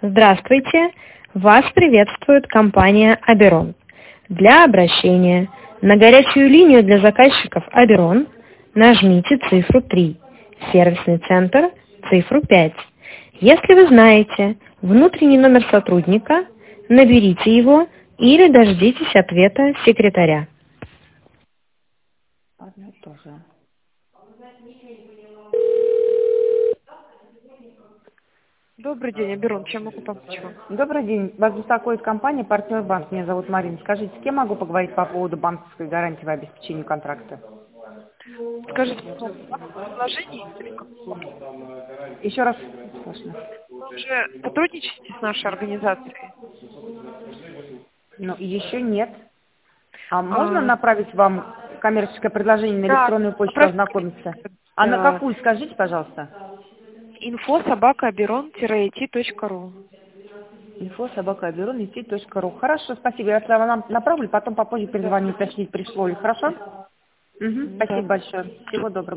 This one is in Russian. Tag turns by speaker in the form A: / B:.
A: Здравствуйте! Вас приветствует компания Аберон. Для обращения на горячую линию для заказчиков Аберон нажмите цифру 3, сервисный центр цифру 5. Если вы знаете внутренний номер сотрудника, наберите его или дождитесь ответа секретаря.
B: Одно и то же.
C: Добрый день, Аберон. Чем могу помочь вам?
B: Добрый день. Вас беспокоит компания «Партнер Банк». Меня зовут Марина. Скажите, с кем могу поговорить по поводу банковской гарантии в обеспечении контракта?
C: Скажите, пожалуйста, у вас предложение или как?
B: Еще раз. Слышно.
C: Вы уже сотрудничаете с нашей организацией?
B: Ну, еще нет. А можно направить вам коммерческое предложение на электронную почту ознакомиться? А на какую, скажите, пожалуйста?
C: info@aberon-it.ru.
B: info@aberon.it.ru. Хорошо, спасибо. Я вам направлю, потом попозже перезвоню, уточнить, пришло ли. Хорошо? Спасибо большое. Всего доброго.